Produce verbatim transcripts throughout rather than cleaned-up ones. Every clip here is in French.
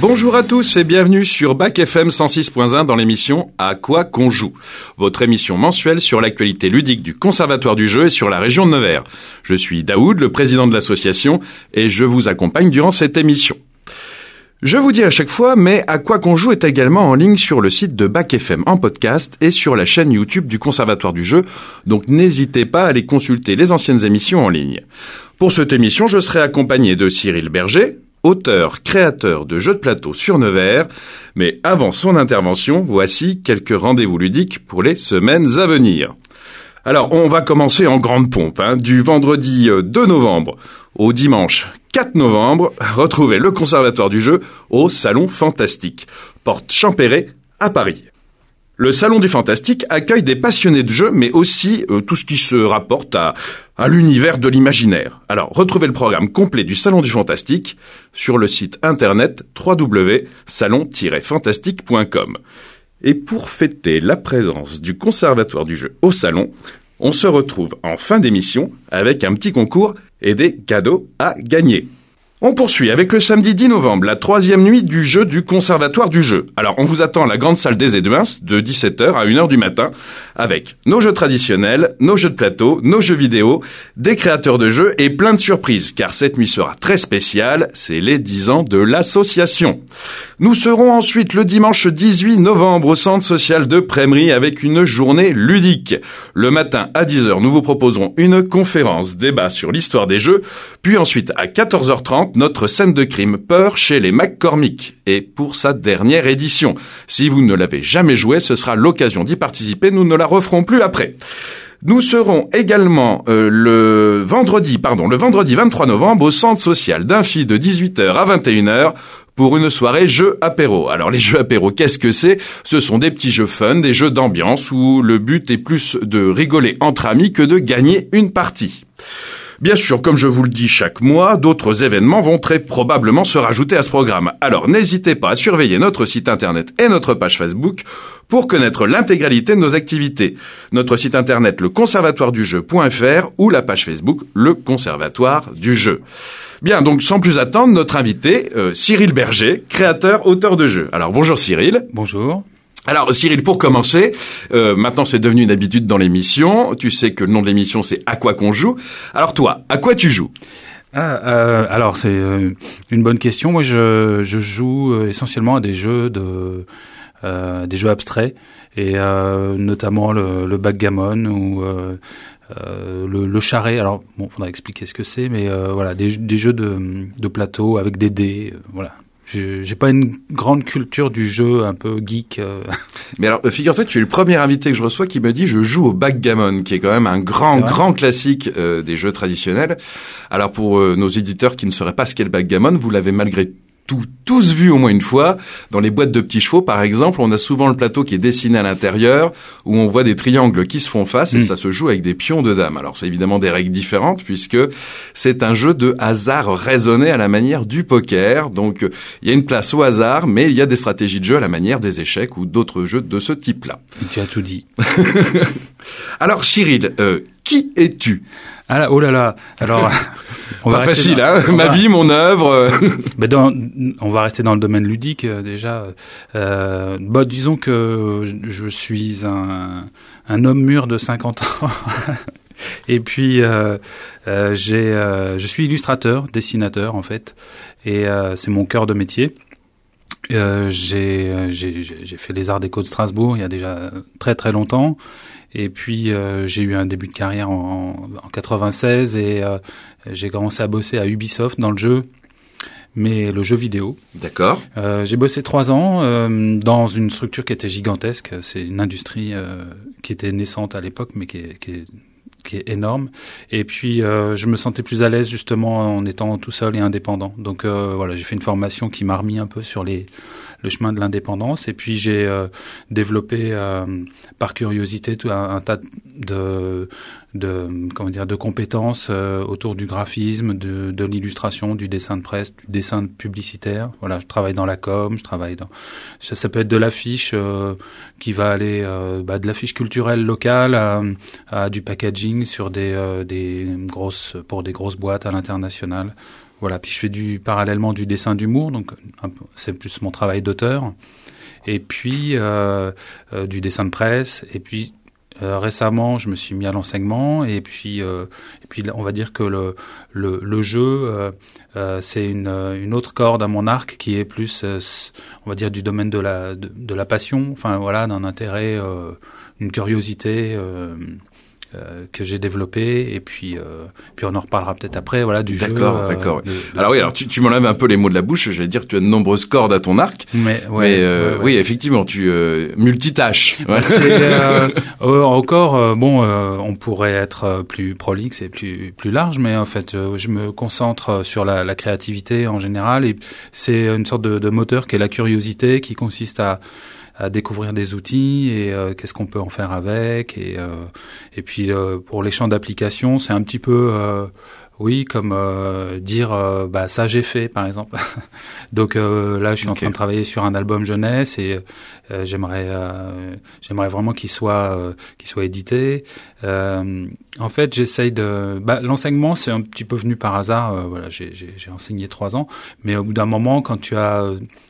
Bonjour à tous et bienvenue sur Bac F M cent six point un dans l'émission À quoi qu'on joue, votre émission mensuelle sur l'actualité ludique du Conservatoire du jeu et sur la région de Nevers. Je suis Daoud, le président de l'association, et je vous accompagne durant cette émission. Je vous dis à chaque fois, mais À quoi qu'on joue est également en ligne sur le site de Bac F M en podcast et sur la chaîne YouTube du Conservatoire du jeu, donc n'hésitez pas à aller consulter les anciennes émissions en ligne. Pour cette émission, je serai accompagné de Cyril Berger, auteur, créateur de jeux de plateau sur Nevers, mais avant son intervention, voici quelques rendez-vous ludiques pour les semaines à venir. Alors, on va commencer en grande pompe, hein, du vendredi deux novembre au dimanche quatre novembre, retrouvez le Conservatoire du jeu au Salon Fantastique, porte Champéret à Paris. Le Salon du Fantastique accueille des passionnés de jeux, mais aussi euh, tout ce qui se rapporte à, à l'univers de l'imaginaire. Alors, retrouvez le programme complet du Salon du Fantastique sur le site internet w w w point salon tiret fantastique point com. Et pour fêter la présence du Conservatoire du jeu au Salon, on se retrouve en fin d'émission avec un petit concours et des cadeaux à gagner. On poursuit avec le samedi dix novembre, la troisième nuit du jeu du Conservatoire du jeu. Alors, on vous attend à la grande salle des Éduins de dix-sept heures à une heure du matin avec nos jeux traditionnels, nos jeux de plateau, nos jeux vidéo, des créateurs de jeux et plein de surprises, car cette nuit sera très spéciale, c'est les dix ans de l'association. Nous serons ensuite le dimanche dix-huit novembre au centre social de Prémery avec une journée ludique. Le matin à dix heures, nous vous proposerons une conférence débat sur l'histoire des jeux, puis ensuite à quatorze heures trente, notre scène de crime Peur chez les McCormick. Et pour sa dernière édition, si vous ne l'avez jamais joué, ce sera l'occasion d'y participer, nous ne la referons plus après. Nous serons également euh, le vendredi, pardon, le vendredi vingt-trois novembre au centre social d'Infi de dix-huit heures à vingt et une heures pour une soirée jeux apéro. Alors les jeux apéro, qu'est-ce que c'est ? Ce sont des petits jeux fun, des jeux d'ambiance où le but est plus de rigoler entre amis que de gagner une partie. Bien sûr, comme je vous le dis chaque mois, d'autres événements vont très probablement se rajouter à ce programme. Alors n'hésitez pas à surveiller notre site internet et notre page Facebook pour connaître l'intégralité de nos activités. Notre site internet le conservatoire du jeu point f r ou la page Facebook le Conservatoire du jeu. Bien, donc sans plus attendre, notre invité, euh, Cyril Berger, créateur, auteur de jeux. Alors bonjour Cyril. Bonjour. Alors Cyril, pour commencer, euh, maintenant c'est devenu une habitude dans l'émission, tu sais que le nom de l'émission c'est À quoi qu'on joue. Alors toi, à quoi tu joues ? Ah, euh, alors c'est euh, une bonne question. Moi je, je joue euh, essentiellement à des jeux de euh, des jeux abstraits et euh, notamment le, le backgammon ou euh, euh, le, le charret. Alors bon, faudra expliquer ce que c'est, mais euh, voilà, des, des jeux de, de plateau avec des dés, euh, voilà. Je, j'ai pas une grande culture du jeu un peu geek. Euh. Mais alors, figure-toi, tu es le premier invité que je reçois qui me dit je joue au backgammon, qui est quand même un grand, grand classique euh, des jeux traditionnels. Alors pour euh, nos éditeurs qui ne sauraient pas ce qu'est le backgammon, vous l'avez malgré tout, tous vu au moins une fois. Dans les boîtes de petits chevaux, par exemple, on a souvent le plateau qui est dessiné à l'intérieur, où on voit des triangles qui se font face, et mmh. ça se joue avec des pions de dames. Alors c'est évidemment des règles différentes, puisque c'est un jeu de hasard raisonné à la manière du poker. Donc il y a une place au hasard, mais il y a des stratégies de jeu à la manière des échecs ou d'autres jeux de ce type-là. Tu as tout dit. Alors Cyril, euh, qui es-tu ? Ah là, oh là là. Alors, on va pas facile, dans, hein. Ma va... vie, mon œuvre. Ben dans, on va rester dans le domaine ludique euh, déjà. Euh, bah, disons que je suis un, un homme mûr de cinquante ans. Et puis, euh, euh, j'ai, euh, je suis illustrateur, dessinateur en fait, et euh, c'est mon cœur de métier. Euh, j'ai, j'ai, j'ai fait les Arts Déco de Strasbourg il y a déjà très très longtemps. Et puis euh, j'ai eu un début de carrière en, en quatre-vingt-seize et euh, j'ai commencé à bosser à Ubisoft dans le jeu, mais le jeu vidéo. D'accord. Euh, j'ai bossé trois ans euh, dans une structure qui était gigantesque. C'est une industrie euh, qui était naissante à l'époque, mais qui est, qui est, qui est énorme. Et puis euh, je me sentais plus à l'aise justement en étant tout seul et indépendant. Donc euh, voilà, j'ai fait une formation qui m'a remis un peu sur les le chemin de l'indépendance, et puis j'ai euh, développé euh, par curiosité tout un, un tas de, de comment dire de compétences euh, autour du graphisme, de, de l'illustration, du dessin de presse, du dessin publicitaire. Voilà, je travaille dans la com, je travaille dans ça, ça peut être de l'affiche euh, qui va aller euh, bah, de l'affiche culturelle locale à, à du packaging sur des euh, des grosses pour des grosses boîtes à l'international. voilà. Puis je fais du parallèlement du dessin d'humour, donc un peu, c'est plus mon travail d'auteur. Et puis euh, euh, du dessin de presse. Et puis euh, récemment, je me suis mis à l'enseignement. Et puis, euh, et puis, on va dire que le le, le jeu, euh, euh, c'est une une autre corde à mon arc qui est plus, euh, on va dire, du domaine de la de, de la passion. Enfin voilà, d'un intérêt, euh, une curiosité. Euh, Euh, que j'ai développé et puis euh, puis on en reparlera peut-être après voilà du d'accord, jeu. D'accord, d'accord. Ouais. De, de alors oui, alors tu, tu m'enlèves un peu les mots de la bouche. J'allais dire que tu as de nombreuses cordes à ton arc. Mais, ouais, mais euh, ouais, ouais, oui, c'est... effectivement, tu euh, multitâches. Ouais. C'est, euh, euh, encore euh, bon, euh, on pourrait être plus prolixe et plus plus large, mais en fait, euh, je me concentre sur la, la créativité en général et c'est une sorte de, de moteur qui est la curiosité, qui consiste à à découvrir des outils et euh, qu'est-ce qu'on peut en faire avec et euh, et puis euh, pour les champs d'application c'est un petit peu euh, oui comme euh, dire euh, bah ça j'ai fait par exemple donc euh, là je suis okay. en train de travailler sur un album jeunesse et euh, j'aimerais euh, j'aimerais vraiment qu'il soit euh, qu'il soit édité euh, en fait j'essaye de bah, l'enseignement c'est un petit peu venu par hasard euh, voilà j'ai, j'ai j'ai enseigné trois ans mais au bout d'un moment quand tu as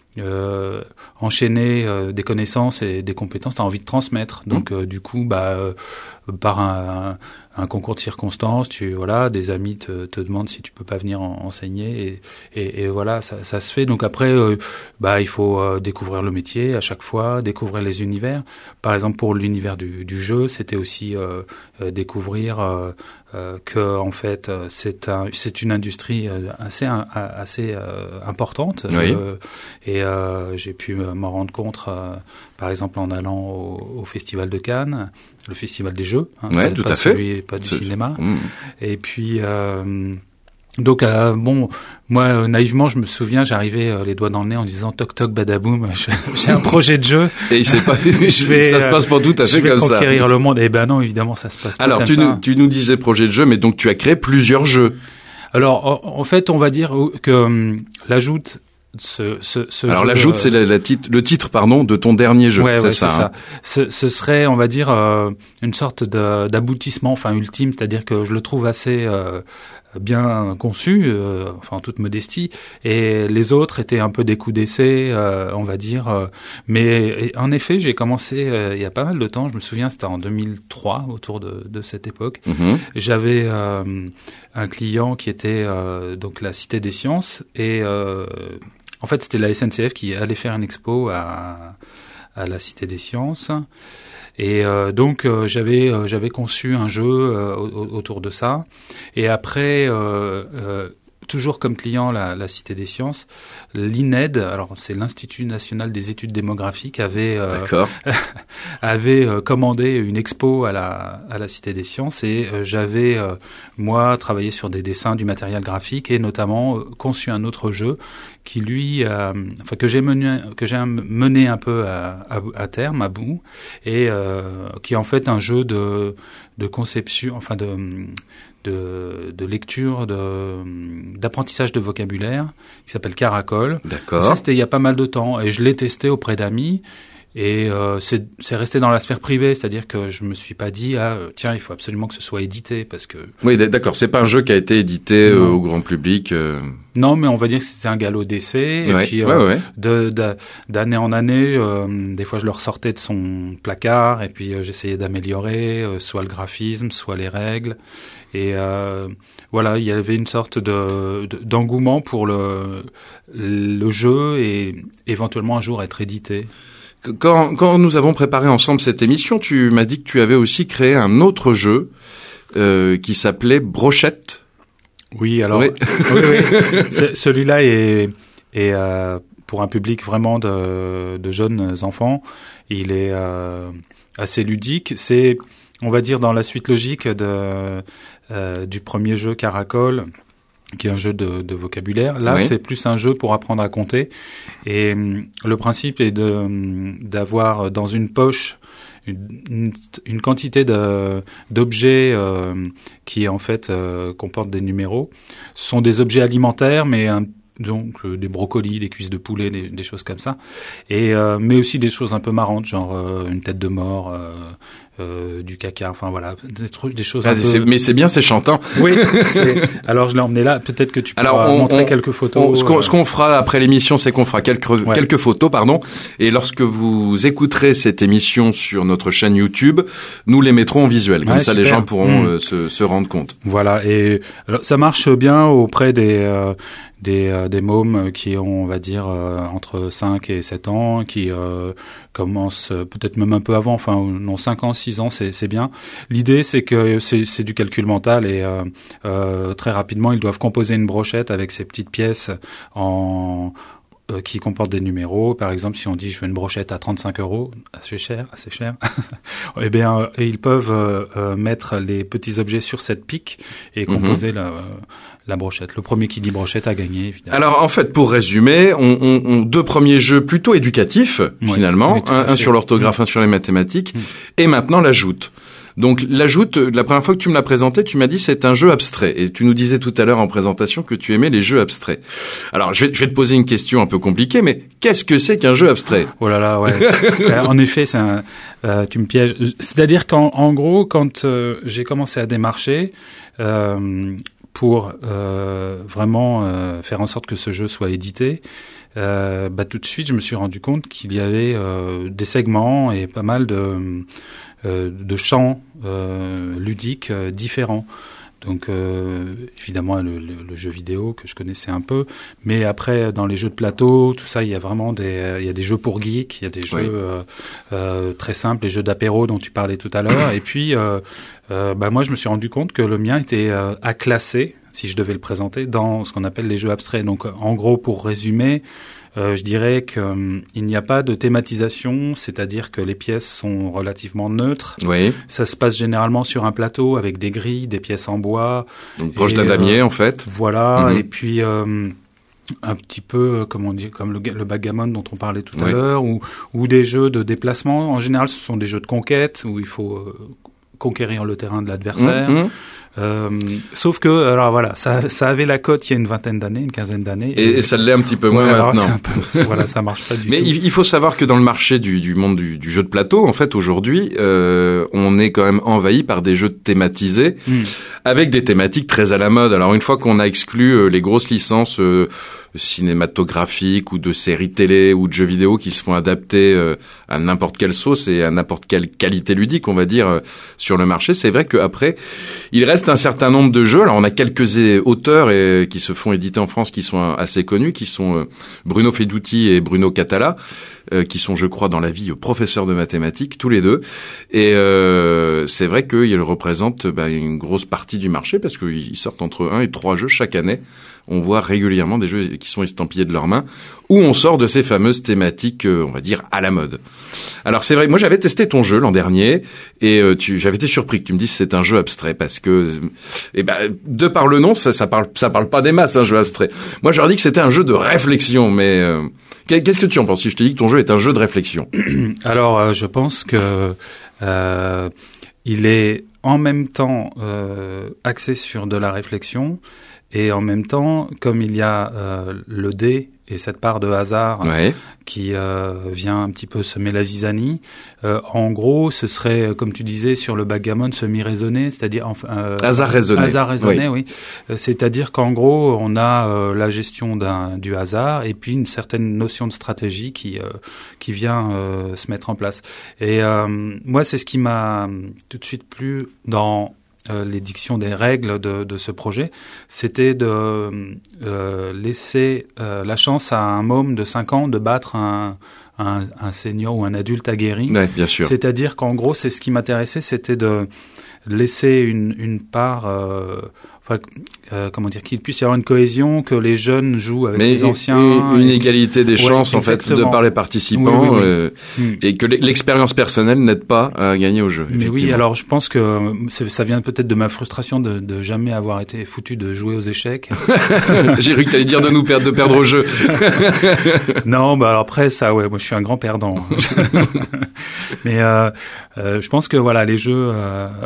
Euh, enchaîner euh, des connaissances et des compétences, tu as envie de transmettre. Donc, mmh. euh, du coup, bah, euh, par un, un, un concours de circonstances, tu, voilà, des amis te, te demandent si tu peux pas venir en, enseigner et, et, et voilà, ça, ça se fait. Donc après, euh, bah, il faut euh, découvrir le métier à chaque fois, découvrir les univers. Par exemple, pour l'univers du, du jeu, c'était aussi euh, euh, découvrir euh, Euh, que en fait euh, c'est un c'est une industrie euh, assez un, assez euh, importante oui. euh, et euh, j'ai pu m'en rendre compte euh, par exemple en allant au, au festival de Cannes, le festival des jeux hein, ouais, pas, tout pas à fait celui, pas du c'est... cinéma mmh. et puis euh, donc euh, bon moi euh, naïvement je me souviens j'arrivais euh, les doigts dans le nez en disant toc toc badaboum j'ai un projet de jeu et il s'est pas je vais, ça se passe pas tout à fait comme ça je vais conquérir le monde et ben non évidemment ça se passe pas alors comme tu ça. nous, tu nous disais projet de jeu mais donc tu as créé plusieurs jeux. Alors en, en fait on va dire que um, l'ajoute Ce, ce, ce Alors jeu, la joute, euh... c'est la, la titre, le titre, pardon, de ton dernier jeu. Ouais, c'est ouais, ça. C'est hein. ça. Ce, ce serait, on va dire, euh, une sorte de, d'aboutissement, enfin ultime, c'est-à-dire que je le trouve assez euh, bien conçu, euh, enfin en toute modestie, et les autres étaient un peu des coups d'essai, euh, on va dire. Euh, mais en effet, j'ai commencé euh, il y a pas mal de temps. Je me souviens, c'était en deux mille trois, autour de, de cette époque. Mm-hmm. J'avais euh, un client qui était euh, donc la Cité des Sciences et euh, en fait, c'était la S N C F qui allait faire une expo à, à la Cité des Sciences. Et euh, donc, euh, j'avais, euh, j'avais conçu un jeu euh, autour de ça. Et après, euh, euh, toujours comme client, la, la Cité des Sciences, l'I N E D, alors c'est l'Institut National des Études Démographiques, avait, euh, avait euh, commandé une expo à la, à la Cité des Sciences. Et euh, j'avais, euh, moi, travaillé sur des dessins, du matériel graphique et notamment euh, conçu un autre jeu qui lui, euh, enfin que j'ai mené, que j'ai mené un peu à, à, à terme, à bout, et euh, qui est en fait un jeu de, de conception, enfin de, de, de lecture, de, d'apprentissage de vocabulaire, qui s'appelle Caracol. D'accord. Donc ça c'était il y a pas mal de temps, et je l'ai testé auprès d'amis. Et euh, c'est, c'est resté dans la sphère privée, c'est-à-dire que je me suis pas dit ah tiens il faut absolument que ce soit édité parce que oui d'accord c'est pas un jeu qui a été édité euh, au grand public. Euh... Non mais on va dire que c'était un galop d'essai ouais. et puis euh, ouais, ouais. De, de d'année en année euh, des fois je le ressortais de son placard et puis euh, j'essayais d'améliorer euh, soit le graphisme soit les règles et euh, voilà il y avait une sorte de, de d'engouement pour le le jeu et éventuellement un jour être édité. Quand, quand nous avons préparé ensemble cette émission, tu m'as dit que tu avais aussi créé un autre jeu euh, qui s'appelait Brochette. Oui, alors oui. oui, oui. C'est, celui-là est, est euh, pour un public vraiment de, de jeunes enfants. Il est euh, assez ludique. C'est, on va dire, dans la suite logique de, euh, du premier jeu Caracol, qui est un jeu de, de vocabulaire. Là, oui. C'est plus un jeu pour apprendre à compter. Et hum, le principe est de d'avoir dans une poche une, une, une quantité de, d'objets euh, qui, en fait, euh, comportent des numéros. Ce sont des objets alimentaires, mais un, donc euh, des brocolis, des cuisses de poulet, des, des choses comme ça. Et euh, mais aussi des choses un peu marrantes, genre euh, une tête de mort, euh, euh, du caca, enfin voilà, des trucs, des choses. Ah, un peu... c'est, mais c'est bien, c'est chantant. Oui. C'est... Alors je l'ai emmené là. Peut-être que tu peux montrer on, quelques photos. On, ce, qu'on, euh... ce qu'on fera après l'émission, c'est qu'on fera quelques ouais. quelques photos, pardon. Et lorsque vous écouterez cette émission sur notre chaîne YouTube, nous les mettrons en visuel. Comme ouais, ça, super. les gens pourront mmh. euh, se, se rendre compte. Voilà. Et alors, ça marche bien auprès des euh, des euh, des mômes qui ont, on va dire, euh, entre cinq et sept ans, qui euh, commencent euh, peut-être même un peu avant, enfin non, cinq ans, six ans, c'est c'est bien. L'idée, c'est que c'est c'est du calcul mental et euh, euh, très rapidement, ils doivent composer une brochette avec ces petites pièces en euh, qui comportent des numéros. Par exemple, si on dit je veux une brochette à trente-cinq euros, assez cher, assez cher, eh bien, euh, et ils peuvent euh, euh, mettre les petits objets sur cette pique et composer mm-hmm. la euh, la brochette. Le premier qui dit brochette a gagné, évidemment. Alors, en fait, pour résumer, on, on, on deux premiers jeux plutôt éducatifs, oui, finalement. Oui, un, un sur l'orthographe, mmh. un sur les mathématiques. Mmh. Et maintenant, la joute. Donc, la joute, la première fois que tu me l'as présenté, tu m'as dit c'est un jeu abstrait. Et tu nous disais tout à l'heure en présentation que tu aimais les jeux abstraits. Alors, je vais, je vais te poser une question un peu compliquée, mais qu'est-ce que c'est qu'un jeu abstrait ? Oh là là, ouais. euh, en effet, c'est un, euh, tu me pièges. C'est-à-dire qu'en en gros, quand euh, j'ai commencé à démarcher, euh, pour euh, vraiment euh, faire en sorte que ce jeu soit édité, euh, bah, tout de suite, je me suis rendu compte qu'il y avait euh, des segments et pas mal de, euh, de champs euh, ludiques euh, différents. Donc, euh, évidemment, le, le, le jeu vidéo que je connaissais un peu, mais après, dans les jeux de plateau, tout ça, il y a vraiment des, il y a des jeux pour geeks, il y a des jeux oui. euh, euh, très simples, les jeux d'apéro dont tu parlais tout à l'heure, et puis, euh, euh, bah moi, je me suis rendu compte que le mien était euh, à classer, si je devais le présenter, dans ce qu'on appelle les jeux abstraits. Donc, en gros, pour résumer, Euh, je dirais qu'il euh, n'y a pas de thématisation, c'est-à-dire que les pièces sont relativement neutres. Oui. Ça se passe généralement sur un plateau avec des grilles, des pièces en bois. Donc proche d'un damier, euh, en fait. Voilà, mm-hmm. et puis euh, un petit peu, comme on dit, comme le, le backgammon dont on parlait tout oui. à l'heure, ou, ou des jeux de déplacement. En général, ce sont des jeux de conquête où il faut euh, conquérir le terrain de l'adversaire. Mm-hmm. Euh, sauf que, alors voilà, ça, ça avait la cote il y a une vingtaine d'années, une quinzaine d'années. Et, et, et ça l'est un petit peu moins ouais, maintenant. Alors, c'est un peu, voilà, ça marche pas du Mais tout. Mais il, il faut savoir que dans le marché du, du monde du, du jeu de plateau, en fait, aujourd'hui, euh, on est quand même envahi par des jeux thématisés, mmh. avec des thématiques très à la mode. Alors une fois qu'on a exclu euh, les grosses licences euh, cinématographiques ou de séries télé ou de jeux vidéo qui se font adapter euh, à n'importe quelle sauce et à n'importe quelle qualité ludique, on va dire, euh, sur le marché, c'est vrai qu'après, il reste un certain nombre de jeux. Alors on a quelques auteurs et, qui se font éditer en France qui sont assez connus, qui sont euh, Bruno Fedouti et Bruno Catala, euh, qui sont, je crois, dans la vie professeurs de mathématiques, tous les deux. Et euh, c'est vrai qu'ils représentent bah, une grosse partie du marché parce qu'ils sortent entre un et trois jeux chaque année. On voit régulièrement des jeux qui sont estampillés de leurs mains, où on sort de ces fameuses thématiques, euh, on va dire, à la mode. Alors c'est vrai, moi j'avais testé ton jeu l'an dernier, et euh, tu, j'avais été surpris que tu me dises que c'est un jeu abstrait, parce que, eh ben, de par le nom, ça, ça parle, ça parle pas des masses, un jeu abstrait. Moi j'aurais dit que c'était un jeu de réflexion, mais euh, qu'est-ce que tu en penses si je te dis que ton jeu est un jeu de réflexion? Alors euh, je pense que euh, il est en même temps euh, axé sur de la réflexion. Et en même temps, comme il y a euh, le dé et cette part de hasard ouais. qui euh, vient un petit peu semer la zizanie, euh, en gros, ce serait, comme tu disais, sur le backgammon semi-raisonné, c'est-à-dire... Enfin, euh, hasard raisonné. Hasard raisonné, oui. oui. C'est-à-dire qu'en gros, on a euh, la gestion d'un, du hasard et puis une certaine notion de stratégie qui, euh, qui vient euh, se mettre en place. Et euh, moi, c'est ce qui m'a tout de suite plu dans... Euh, l'édiction des règles de, de ce projet, c'était de euh, laisser euh, la chance à un môme de cinq ans de battre un, un, un senior ou un adulte aguerri. Ouais, bien sûr. C'est-à-dire qu'en gros, c'est ce qui m'intéressait, c'était de laisser une, une part... Euh, Enfin, euh, comment dire, qu'il puisse y avoir une cohésion, que les jeunes jouent avec mais les anciens. Une, une égalité des ouais, chances, en fait, de par les participants, oui, oui, oui. Euh, mm. et que l'expérience personnelle n'aide pas à gagner au jeu. Mais oui, alors je pense que ça vient peut-être de ma frustration de, de jamais avoir été foutu de jouer aux échecs. J'ai cru que t'allais dire de nous perdre, de perdre au jeu. Non, bah alors après ça, ouais, moi je suis un grand perdant. Mais euh, euh, je pense que voilà, les jeux... Euh,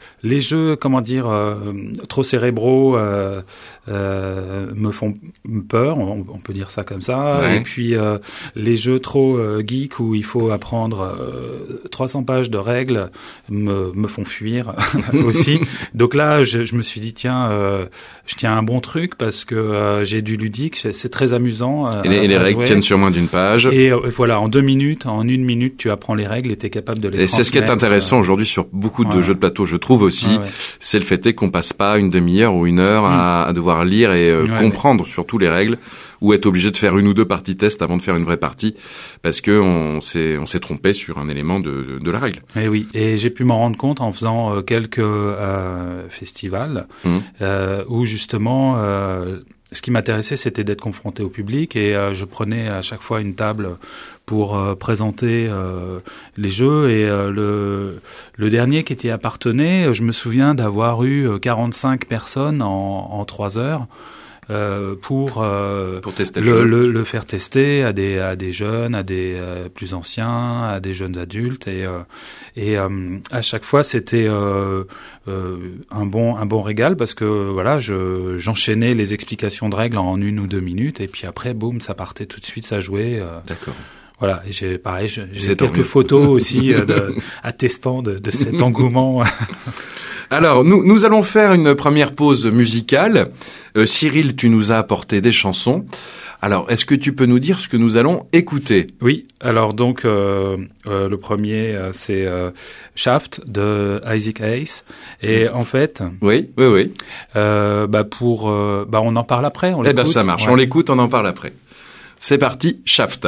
les jeux, comment dire, euh, trop cérébraux euh, euh, me font peur, on, on peut dire ça comme ça. Ouais. Et puis euh, les jeux trop euh, geek où il faut apprendre euh, trois cents pages de règles me, me font fuir aussi. Donc là, je, je me suis dit tiens, euh, je tiens un bon truc parce que euh, j'ai du ludique, c'est, c'est très amusant. Euh, et les, et les règles tiennent sur moins d'une page. Et euh, voilà, en deux minutes, en une minute, tu apprends les règles et t'es capable de les transmettre. Et c'est ce qui est intéressant euh, aujourd'hui sur beaucoup de ouais. jeux de plateau, je trouve aussi, ouais, ouais. c'est le fait est qu'on passe pas une demi-heure ou une heure mmh. à, à devoir lire et euh, ouais, comprendre ouais. surtout les règles, ou être obligé de faire une ou deux parties test avant de faire une vraie partie, parce que on s'est on s'est trompé sur un élément de, de, de la règle. Et oui, et j'ai pu m'en rendre compte en faisant euh, quelques euh, festivals mmh. euh, où justement euh, ce qui m'intéressait, c'était d'être confronté au public, et euh, je prenais à chaque fois une table pour euh, présenter euh, les jeux. Et euh, le, le dernier qui était appartenait, je me souviens d'avoir eu quarante-cinq personnes en, en trois heures. Euh, pour, euh, pour tester le, le, le, le faire tester à des, à des jeunes, à des euh, plus anciens, à des jeunes adultes, et, euh, et euh, à chaque fois c'était euh, euh, un bon, un bon régal, parce que voilà, je, j'enchaînais les explications de règles en une ou deux minutes, et puis après, boum, ça partait tout de suite, ça jouait. Euh, D'accord. Voilà, et j'ai pareil, j'ai, j'ai quelques mieux. photos aussi euh, de, attestant de, de cet engouement. Alors, nous, nous allons faire une première pause musicale. Euh, Cyril, tu nous as apporté des chansons. Alors, est-ce que tu peux nous dire ce que nous allons écouter ? Oui, alors donc, euh, euh, le premier, euh, c'est euh, Shaft de Isaac Hayes. Et en fait... Oui, oui, oui. Euh, bah pour, euh, bah on en parle après, on l'écoute. Eh ben, ça marche, ouais. On l'écoute, on en parle après. C'est parti, Shaft.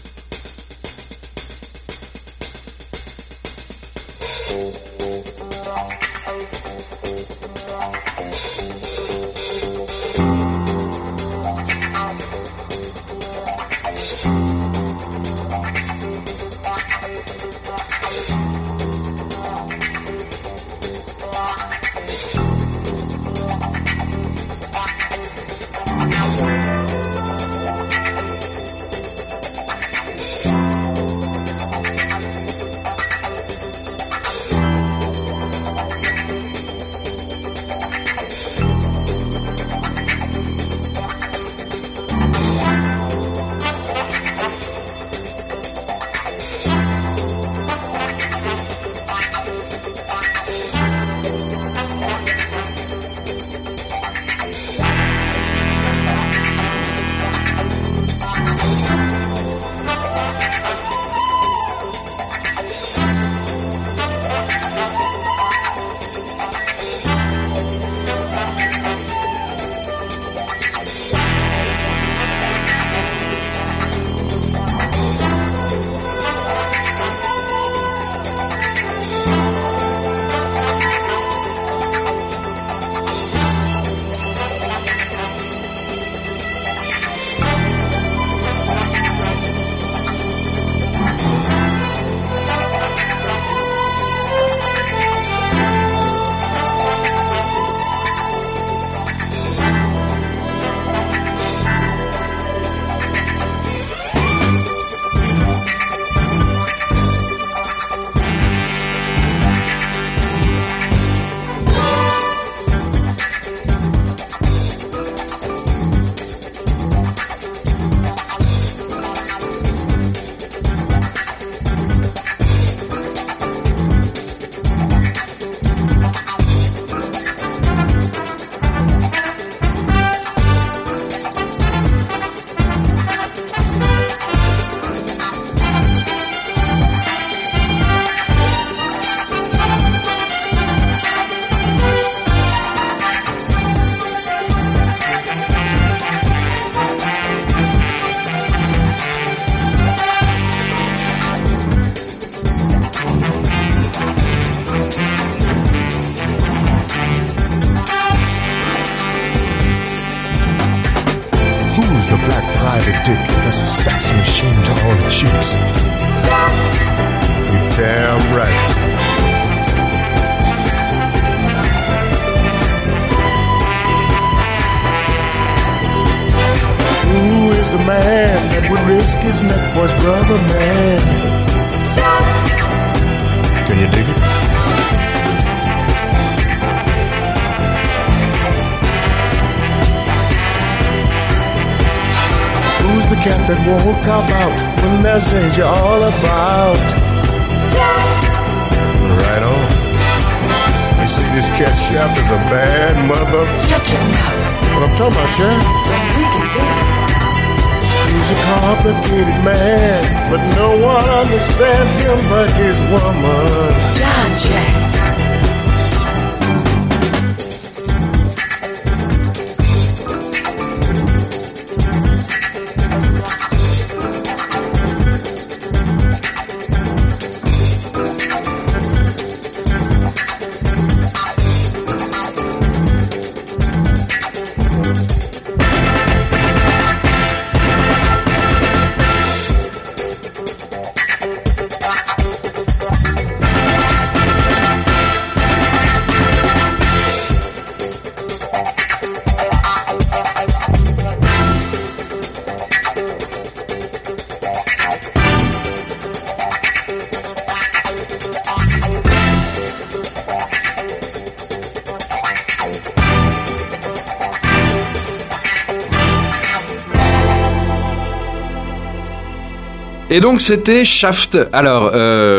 That's a sex machine to all the chicks. You're damn right. Who is the man that would risk his neck for his brother, man? Can you dig it? that won't come out when there's danger all about. Right on. You see, this cat chef is a bad mother. Shut your mouth. What I'm talking about, Chef? We can do it. He's a complicated man, but no one understands him but his woman. John Jack. Et donc c'était Shaft. Alors,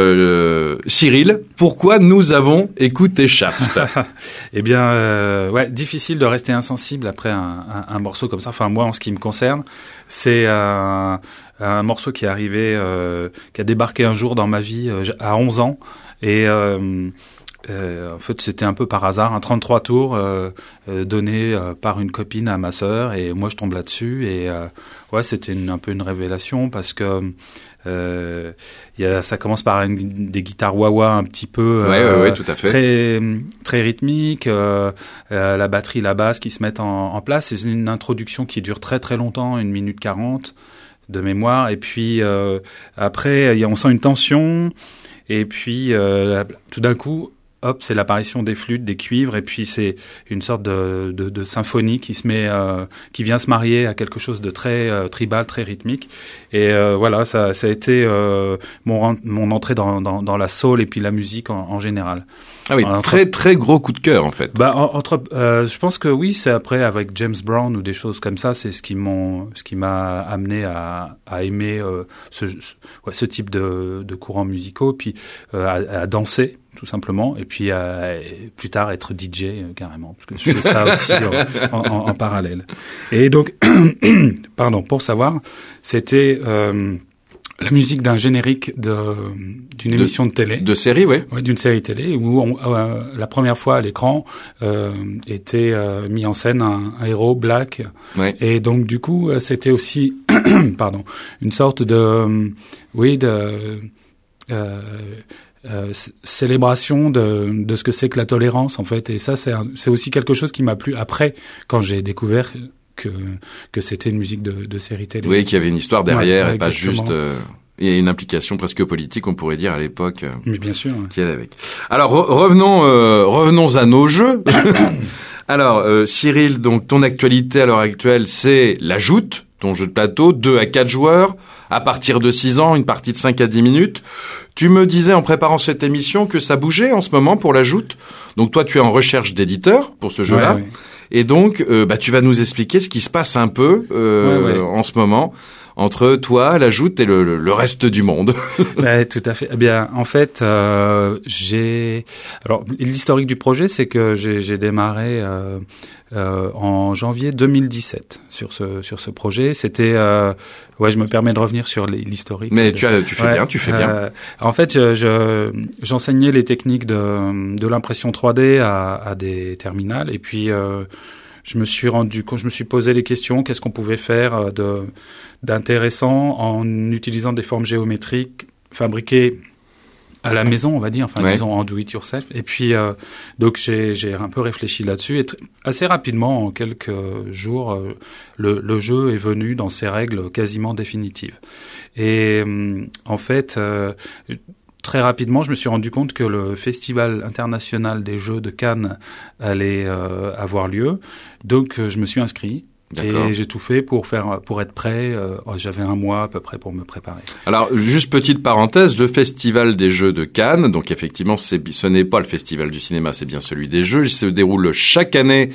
euh, Cyril, pourquoi nous avons écouté Shaft? Eh bien, euh, ouais, difficile de rester insensible après un, un, un morceau comme ça. Enfin, moi, en ce qui me concerne, c'est un, un morceau qui est arrivé, euh, qui a débarqué un jour dans ma vie euh, à onze ans. Et euh, euh, en fait, c'était un peu par hasard, un trente-trois tours euh, euh, donné euh, par une copine à ma sœur. Et moi, je tombe là-dessus. Et euh, ouais, c'était une, un peu une révélation parce que euh, y a, ça commence par une, des guitares wah-wah un petit peu ouais, euh, ouais, ouais, tout à fait. très très rythmiques, euh, euh, la batterie, la basse qui se mettent en, en place. C'est une introduction qui dure très très longtemps, une minute quarante de mémoire. Et puis euh, après, y a, on sent une tension. Et puis euh, tout d'un coup, hop, c'est l'apparition des flûtes, des cuivres, et puis c'est une sorte de, de, de symphonie qui se met, euh, qui vient se marier à quelque chose de très euh, tribal, très rythmique. Et euh, voilà, ça, ça a été euh, mon, mon entrée dans, dans, dans la soul et puis la musique en, en général. Ah oui, entre, très très gros coup de cœur en fait. Bah entre, euh, je pense que oui, c'est après avec James Brown ou des choses comme ça, c'est ce qui m'ont, ce qui m'a amené à, à aimer euh, ce, ce, ouais, ce type de, de courants musicaux, puis euh, à, à danser. Tout simplement, et puis euh, plus tard être D J euh, carrément, parce que je fais ça aussi euh, en, en, en parallèle. Et donc, pardon, pour savoir, c'était euh, la musique d'un générique de d'une émission de, de télé, de série, ouais, ouais, d'une série télé où on, euh, la première fois à l'écran euh, était euh, mis en scène un, un héros black, ouais. Et donc du coup, c'était aussi, pardon, une sorte de, euh, oui, de euh, Euh, c- célébration de, de ce que c'est que la tolérance en fait, et ça c'est, un, c'est aussi quelque chose qui m'a plu après quand j'ai découvert que que c'était une musique de, de série télé. Oui, qu'il y avait une histoire derrière, ouais, et pas juste euh, et une implication presque politique, on pourrait dire à l'époque. Euh, Mais bien sûr. Ouais. Qui allait avec. Alors re- revenons euh, revenons à nos jeux. Alors euh, Cyril, donc ton actualité à l'heure actuelle, c'est la joute, ton jeu de plateau, deux à quatre joueurs, à partir de six ans, une partie de cinq à dix minutes. Tu me disais en préparant cette émission que ça bougeait en ce moment pour la joute. Donc toi, tu es en recherche d'éditeur pour ce jeu-là. Ouais, ouais. Et donc, euh, bah, tu vas nous expliquer ce qui se passe un peu euh, ouais, ouais. en ce moment entre toi, la joute et le, le, le reste du monde. Ouais, tout à fait. Eh bien, en fait, euh, j'ai... Alors, l'historique du projet, c'est que j'ai, j'ai démarré euh, euh, en janvier deux mille dix-sept sur ce sur ce projet. C'était... Euh, ouais, je me permets de revenir sur l'historique. Mais de, tu, as, tu fais ouais, bien, tu fais bien. Euh, en fait, je, je, j'enseignais les techniques de, de l'impression trois D à, à des terminales. Et puis... Euh, je me suis rendu compte, je me suis posé les questions, qu'est-ce qu'on pouvait faire de, d'intéressant en utilisant des formes géométriques fabriquées à la maison, on va dire, enfin, ouais. disons en do it yourself. Et puis, euh, donc, j'ai, j'ai un peu réfléchi là-dessus. Et tr- assez rapidement, en quelques jours, euh, le, le jeu est venu dans ses règles quasiment définitives. Et, euh, en fait, euh, très rapidement, je me suis rendu compte que le Festival international des Jeux de Cannes allait euh, avoir lieu. Donc, euh, je me suis inscrit. D'accord. Et j'ai tout fait pour faire, pour être prêt. Euh, j'avais un mois à peu près pour me préparer. Alors, juste petite parenthèse, le Festival des Jeux de Cannes, donc effectivement, c'est, ce n'est pas le Festival du cinéma, c'est bien celui des Jeux. Il se déroule chaque année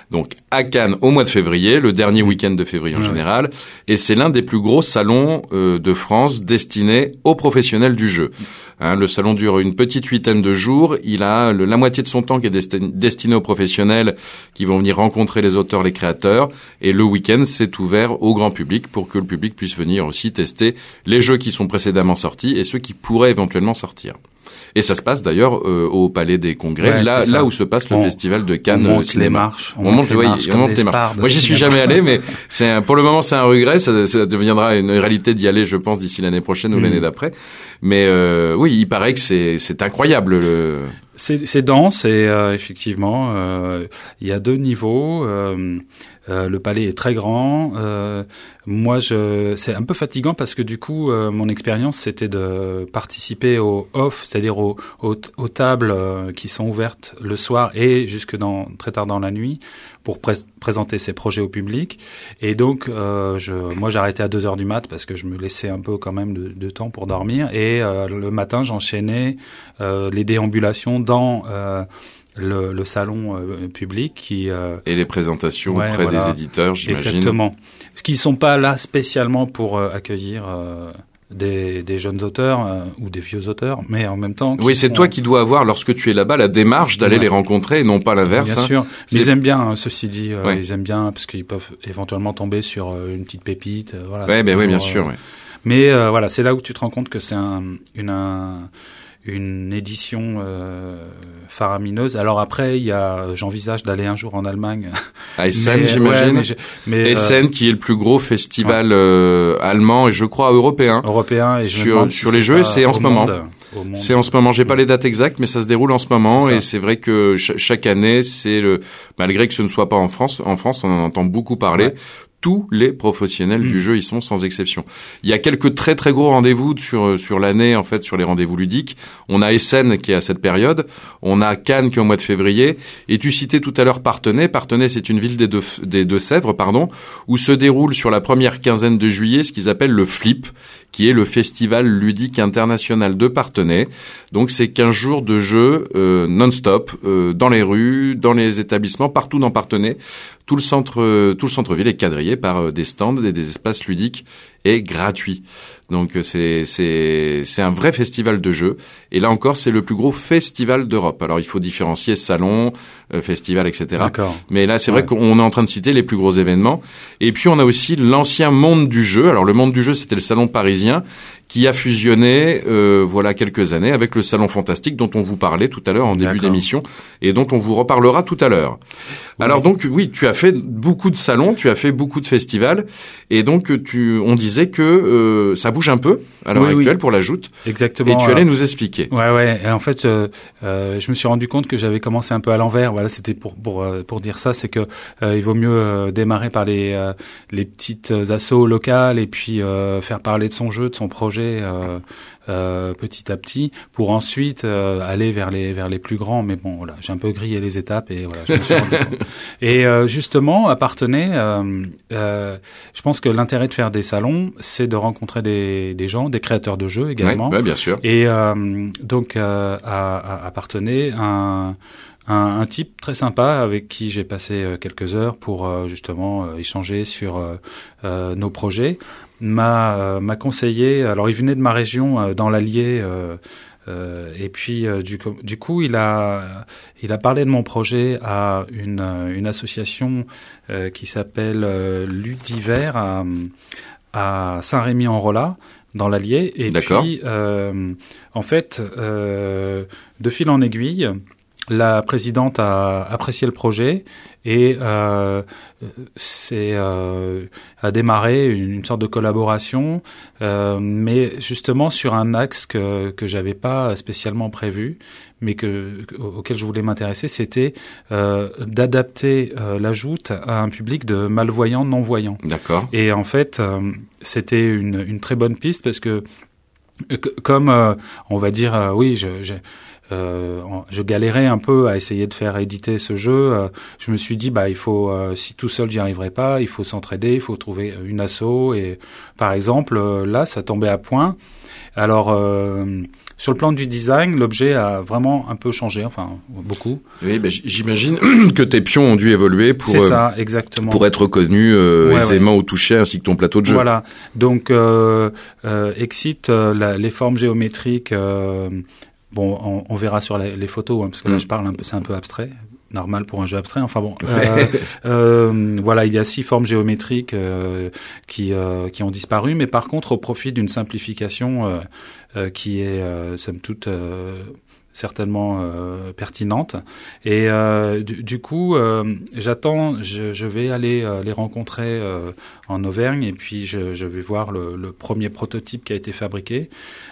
Donc à Cannes au mois de février, le dernier week-end de février en Ouais. général, et c'est l'un des plus gros salons euh, de France destinés aux professionnels du jeu. Hein, le salon dure une petite huitaine de jours. Il a le, la moitié de son temps qui est desti- destiné aux professionnels qui vont venir rencontrer les auteurs, les créateurs. Et le week-end, c'est ouvert au grand public pour que le public puisse venir aussi tester les jeux qui sont précédemment sortis et ceux qui pourraient éventuellement sortir. Et ça se passe d'ailleurs euh, au Palais des Congrès, Ouais, là, c'est ça. là où se passe le On- festival de Cannes. on euh, monte cinéma. les marches, On, monte les, oui, marches on comme monte des les marches. stars de Moi, j'y suis cinéma. jamais allé, mais c'est un, pour le moment, c'est un regret. Ça, ça deviendra une réalité d'y aller, je pense, d'ici l'année prochaine ou Mm. l'année d'après. Mais euh, oui, il paraît que c'est, c'est incroyable. Le... C'est, c'est dense et euh, effectivement, euh, il y a deux niveaux. Euh, euh, le palais est très grand. Euh, moi, je, c'est un peu fatigant parce que du coup, euh, mon expérience, c'était de participer au off, c'est-à-dire aux, aux, aux tables euh, qui sont ouvertes le soir et jusque dans très tard dans la nuit pour pré- présenter ces projets au public. Et donc, euh, je, moi, j'arrêtais à deux heures du mat parce que je me laissais un peu quand même de, de temps pour dormir. Et euh, le matin, j'enchaînais euh, les déambulations dans euh, le, le salon euh, public qui euh, Et les présentations Ouais, auprès voilà. des éditeurs, j'imagine. exactement, ce qui sont pas là spécialement pour euh, accueillir euh, des, des jeunes auteurs euh, ou des vieux auteurs, mais en même temps. qui Oui, c'est sont- toi qui dois avoir, lorsque tu es là-bas, la démarche d'aller Ouais. les rencontrer et non pas l'inverse. Bien hein. sûr, C'est- mais ils aiment bien. hein, ceci dit, euh, Ouais. ils aiment bien parce qu'ils peuvent éventuellement tomber sur euh, une petite pépite. euh, voilà. Ouais, c'est ben oui, bien toujours, sûr. euh, ouais. Mais euh, voilà, c'est là où tu te rends compte que c'est un, une, un, une édition euh, faramineuse. Alors après, il y a, j'envisage d'aller un jour en Allemagne. À Essen, Mais- j'imagine. ouais, mais j'ai- mais, euh, Essen, qui est le plus gros festival euh, allemand et je crois européen. européen et je me sur- demande si sur les c'est jeux, pas c'est en au ce moment. monde, au monde. C'est en ce moment, j'ai pas les dates exactes, mais ça se déroule en ce moment C'est ça. et c'est vrai que ch- chaque année, c'est le, malgré que ce ne soit pas en France, en France, on en entend beaucoup parler. Ouais. Tous les professionnels Mm. du jeu y sont sans exception. Il y a quelques très très gros rendez-vous sur sur l'année en fait sur les rendez-vous ludiques. On a Essen qui est à cette période, on a Cannes qui est au mois de février et tu citais tout à l'heure Parthenay. Parthenay, c'est une ville des deux des Deux-Sèvres, pardon, où se déroule sur la première quinzaine de juillet ce qu'ils appellent le Flip, qui est le festival ludique international de Parthenay. Donc c'est quinze jours de jeux euh, non-stop euh, dans les rues, dans les établissements, partout dans Parthenay. Tout le centre, euh, tout le centre-ville est quadrillé par euh, des stands et des espaces ludiques et gratuits. Donc euh, c'est c'est c'est un vrai festival de jeux. Et là encore, c'est le plus gros festival d'Europe. Alors il faut différencier salon, euh, festival, et cetera. D'accord. Mais là, c'est Ouais. vrai qu'on est en train de citer les plus gros événements. Et puis, on a aussi l'ancien monde du jeu. Alors, le monde du jeu, c'était le salon parisien qui a fusionné, euh, voilà, quelques années avec le salon fantastique dont on vous parlait tout à l'heure en début D'accord. d'émission et dont on vous reparlera tout à l'heure. Oui. Alors, donc, oui, tu as fait beaucoup de salons, tu as fait beaucoup de festivals. Et donc, tu, on disait que euh, ça bouge un peu à l'heure Oui, oui. actuelle pour la joute. Exactement. Et tu allais euh, nous expliquer. Ouais, ouais. Et en fait, euh, euh, je me suis rendu compte que j'avais commencé un peu à l'envers. Voilà, c'était pour pour euh, pour dire ça, c'est que euh, il vaut mieux euh, démarrer par les euh, les petites assos locales et puis euh, faire parler de son jeu, de son projet euh, euh, petit à petit, pour ensuite euh, aller vers les vers les plus grands. Mais bon, voilà, j'ai un peu grillé les étapes et voilà, je me suis rendu compte. Et euh, justement, à Parthenay, euh, euh, je pense que l'intérêt de faire des salons, c'est de rencontrer des des gens, des créateurs de jeux Ouais, également. ouais, bien sûr. Et euh, donc euh, à, à, à Parthenay, un, un, un type très sympa avec qui j'ai passé euh, quelques heures pour euh, justement euh, échanger sur euh, euh, nos projets, m'a euh, m'a conseillé. Alors il venait de ma région, euh, dans l'Allier. Euh, euh, et puis euh, du, co- du coup, il a il a parlé de mon projet à une euh, une association euh, qui s'appelle euh, Ludiver à, à Saint-Rémy-en-Rollat, dans l'Allier. Et D'accord. puis, euh, en fait, euh, de fil en aiguille, la présidente a apprécié le projet et euh, c'est euh, a démarré une, une sorte de collaboration, euh, mais justement sur un axe que que j'avais pas spécialement prévu, mais que auquel je voulais m'intéresser, c'était euh, d'adapter euh, la joute à un public de malvoyants non-voyants. D'accord. Et en fait, euh, c'était une, une très bonne piste parce que, euh, c- comme euh, on va dire, euh, oui, je, je, euh, en- je galérais un peu à essayer de faire éditer ce jeu. euh, je me suis dit, bah, il faut, euh, si tout seul j'y arriverai pas, il faut s'entraider, il faut trouver une asso. Et par exemple, euh, là, ça tombait à point. Alors, euh, sur le plan du design, l'objet a vraiment un peu changé, enfin beaucoup. Oui, ben, j'imagine que tes pions ont dû évoluer pour C'est ça, exactement. pour être reconnus euh, Ouais, aisément ouais. au toucher, ainsi que ton plateau de jeu. Voilà. Donc euh, euh, Exit, euh, la, les formes géométriques. Euh, bon, on, on verra sur les, les photos, hein, parce que là Mm. je parle un peu, c'est un peu abstrait. Normal pour un jeu abstrait. Enfin bon, euh, euh, voilà, il y a six formes géométriques euh, qui euh, qui ont disparu, mais par contre au profit d'une simplification euh, euh, qui est euh, somme toute euh, certainement euh, pertinente. Et euh, du, du coup, euh, j'attends, je, je vais aller euh, les rencontrer euh, en Auvergne, et puis je, je vais voir le, le premier prototype qui a été fabriqué.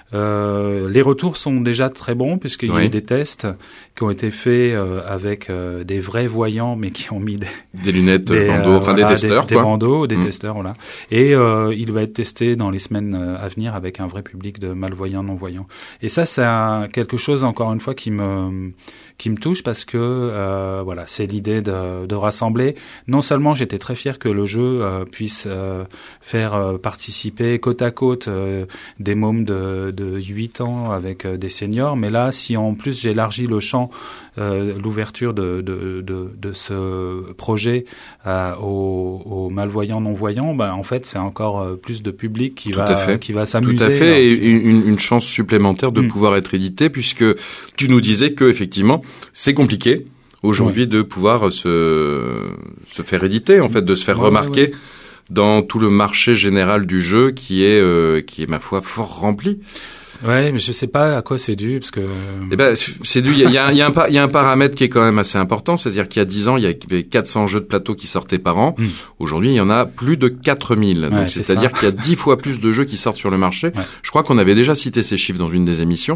Euh, les retours sont déjà très bons, puisqu'il y a Oui. eu des tests qui ont été faits euh, avec euh, des vrais voyants, mais qui ont mis des, Des lunettes des, bandeaux, euh, enfin voilà, des testeurs, des, quoi. des bandeaux, des Mm. testeurs, voilà. Et euh, il va être testé dans les semaines euh, à venir avec un vrai public de malvoyants, non-voyants. Et ça, c'est un, quelque chose, encore une fois, qui me qui me touche, parce que euh, voilà, c'est l'idée de, de rassembler. Non seulement j'étais très fier que le jeu euh, puisse euh, faire euh, participer côte à côte euh, des mômes de, de huit ans avec euh, des seniors, mais là, si en plus j'élargis le champ, euh, l'ouverture de, de, de, de ce projet euh, aux, aux malvoyants, non-voyants, ben, en fait, c'est encore euh, plus de public qui Tout va à fait. qui va s'amuser. Tout à fait, et alors, qui- une, une chance supplémentaire de Mm. pouvoir être édité, puisque tu nous disais que effectivement c'est compliqué aujourd'hui de pouvoir se se faire éditer, en fait, de se faire Ouais, remarquer ouais, ouais. dans tout le marché général du jeu qui est euh, qui est ma foi fort rempli. Ouais, mais je sais pas à quoi c'est dû, parce que. Eh ben, c'est dû. Il y a, il y a un, il y a un, pa- il y a un paramètre qui est quand même assez important, c'est-à-dire qu'il y a dix ans, il y avait quatre cents jeux de plateau qui sortaient par an. Mm. Aujourd'hui, il y en a plus de quatre mille. Ouais, Donc, c'est c'est-à-dire ça. qu'il y a dix fois plus de jeux qui sortent sur le marché. Ouais. Je crois qu'on avait déjà cité ces chiffres dans une des émissions,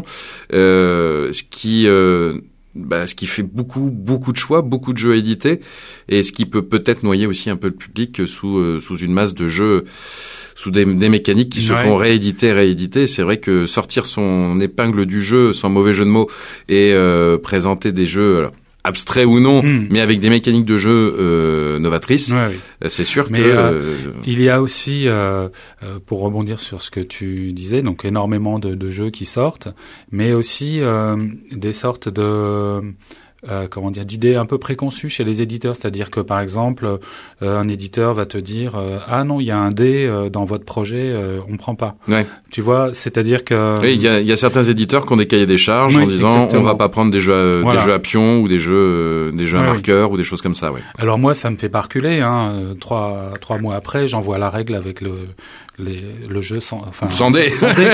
euh, ce qui, euh, bah, ce qui fait beaucoup, beaucoup de choix, beaucoup de jeux édités, et ce qui peut peut-être noyer aussi un peu le public sous, euh, sous une masse de jeux. Sous des, des mécaniques qui se Ouais. font rééditer, rééditer. C'est vrai que sortir son épingle du jeu, sans mauvais jeu de mots, et euh, présenter des jeux alors, abstraits ou non, Mm. mais avec des mécaniques de jeu euh, novatrices, Ouais, oui. c'est sûr Mais, que... euh, euh, Il y a aussi, euh, euh, pour rebondir sur ce que tu disais, donc énormément de, de jeux qui sortent, mais aussi euh, des sortes de... Euh, comment dire, d'idées un peu préconçues chez les éditeurs, c'est-à-dire que par exemple euh, un éditeur va te dire euh, ah non, il y a un dé euh, dans votre projet, euh, on prend pas. ouais. Tu vois, c'est-à-dire que Oui, il y a, il y a certains éditeurs qui ont des cahiers des charges Oui, en disant exactement. on va pas prendre des jeux à, Voilà. des jeux à pions ou des jeux euh, des jeux à Oui, oui. marqueurs ou des choses comme ça, ouais. alors moi ça me fait pas reculer, hein. Euh, trois trois mois après, j'envoie la règle avec le les, le jeu sans enfin Sans dé. sans dé.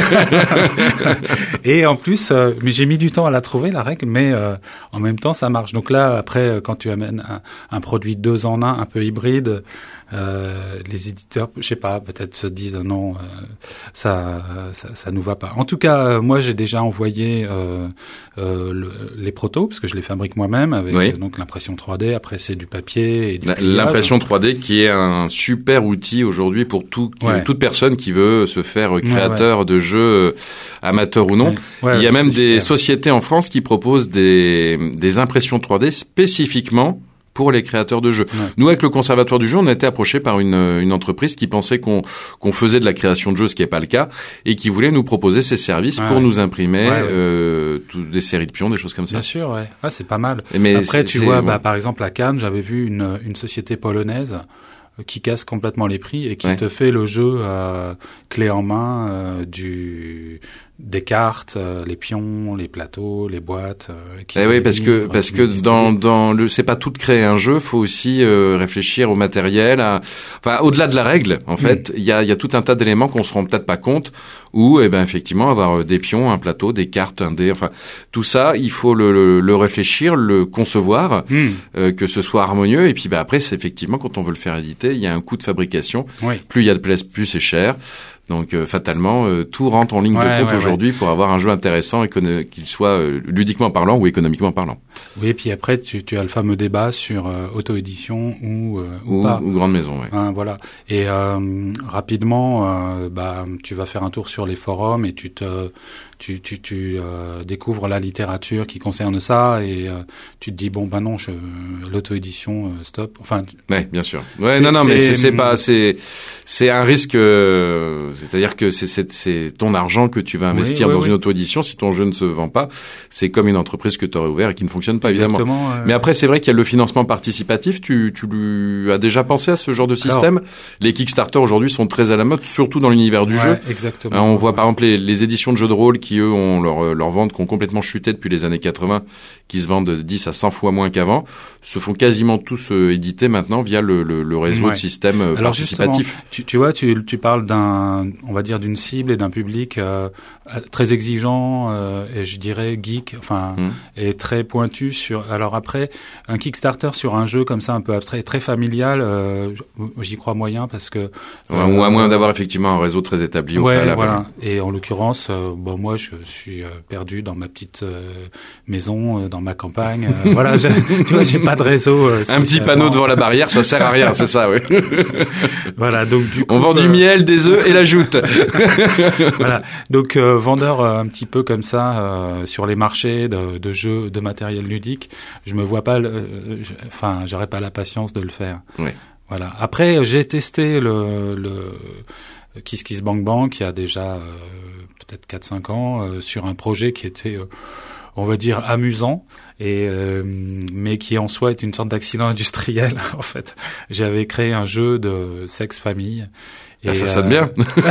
Et en plus, euh, mais j'ai mis du temps à la trouver la règle, mais euh, en même temps ça marche. Donc là après, euh, quand tu amènes un, un produit deux en un, un peu hybride, euh, les éditeurs, je sais pas, peut-être se disent euh, non, euh, ça, ça ça nous va pas. En tout cas, euh, moi j'ai déjà envoyé euh, euh, le, les protos, parce que je les fabrique moi-même avec Oui. euh, donc l'impression trois D. Après c'est du papier et du La- pliage. L'impression trois D qui est un super outil aujourd'hui pour tout, qui- Ouais. toute personne qui veut se faire créateur de jeux, euh, amateur ou non. Ouais, Il y a ouais, même c'est des super. sociétés en France qui proposent des, des impressions trois D spécifiquement pour les créateurs de jeux. Ouais. Nous, avec le Conservatoire du jeu, on a été approchés par une, une entreprise qui pensait qu'on qu'on faisait de la création de jeux, ce qui n'est pas le cas, et qui voulait nous proposer ses services Ouais, pour ouais. nous imprimer Ouais, ouais. Euh, tout- des séries de pions, des choses comme ça. Bien sûr, ouais. Ah, c'est pas mal. Mais Après, c'est- tu c'est- vois, bon. bah, par exemple, à Cannes, j'avais vu une, une société polonaise euh, qui casse complètement les prix et qui Ouais. te fait le jeu euh, clé en main euh, du des cartes, euh, les pions, les plateaux, les boîtes. Euh, qui Eh oui, parce que livre, parce qui que distribue. dans dans le c'est pas tout de créer un jeu, faut aussi euh, réfléchir au matériel, à, enfin au-delà de la règle. En fait, il y a il y a tout un tas d'éléments qu'on se rend peut-être pas compte. Ou eh ben effectivement avoir euh, des pions, un plateau, des cartes, un dé, enfin tout ça, il faut le le, le réfléchir, le concevoir, Hmm, euh, que ce soit harmonieux. Et puis bah après, c'est effectivement quand on veut le faire éditer, il y a un coût de fabrication. oui. Plus il y a de place, plus c'est cher. Donc euh, fatalement, euh, tout rentre en ligne Ouais, de compte ouais, aujourd'hui pour avoir un jeu intéressant, écono- qu'il soit euh, ludiquement parlant ou économiquement parlant. Oui, et puis après, tu, tu as le fameux débat sur euh, auto-édition ou, euh, ou, Ou, pas. ou grande maison, ouais. Hein, voilà. Et euh, rapidement, euh, bah, tu vas faire un tour sur les forums et tu te, tu tu tu euh, découvres la littérature qui concerne ça et euh, tu te dis bon ben non, je, l'auto-édition euh, stop. Enfin. Ouais, bien sûr. Ouais, non, non, mais c'est, c'est pas, c'est, c'est un risque. Euh, c'est-à-dire que c'est, c'est, c'est ton argent que tu vas investir oui, oui, dans oui. une auto-édition. Si ton jeu ne se vend pas, c'est comme une entreprise que tu aurais ouvert et qui ne fonctionne pas, évidemment. Euh... Mais après, c'est vrai qu'il y a le financement participatif. Tu, tu lui as déjà pensé à ce genre de système? Alors, les Kickstarter aujourd'hui sont très à la mode, surtout dans l'univers du ouais, jeu. Exactement. Hein, on voit par exemple les, les éditions de jeux de rôle qui eux ont leur, leur vente qui ont complètement chuté depuis les années quatre-vingts, qui se vendent dix à cent fois moins qu'avant, se font quasiment tous euh, éditer maintenant via le, le, le réseau ouais. de systèmes euh, Alors participatifs. Tu, tu vois, tu, tu parles d'un, on va dire d'une cible et d'un public euh, très exigeant euh, et je dirais geek, enfin, mmh. et très pointu sur. Alors après, un Kickstarter sur un jeu comme ça, un peu abstrait, très familial, euh, j'y crois moyen parce que. Ouais, euh, ou à moins d'avoir effectivement un réseau très établi au ouais, préalable. Voilà. Et en l'occurrence, euh, bon, moi, je suis euh, perdu dans ma petite euh, maison, euh, dans ma campagne. Euh, voilà, je, tu vois, j'ai pas de réseau. Euh, un petit panneau devant la barrière, ça sert à rien, c'est ça, oui. Voilà, donc du coup, on vend euh... du miel, des œufs et la joute. Voilà, donc euh, vendeur euh, un petit peu comme ça euh, sur les marchés de, de jeux, de matériel ludique. Je me vois pas, enfin, euh, j'aurais pas la patience de le faire. Oui. Voilà. Après, j'ai testé le, le Kiss Kiss Bang Bang il y a déjà euh, peut-être quatre cinq ans euh, sur un projet qui était euh, on va dire amusant et euh, mais qui en soi est une sorte d'accident industriel en fait. J'avais créé un jeu de sexe famille. Et ah, ça sonne euh, bien.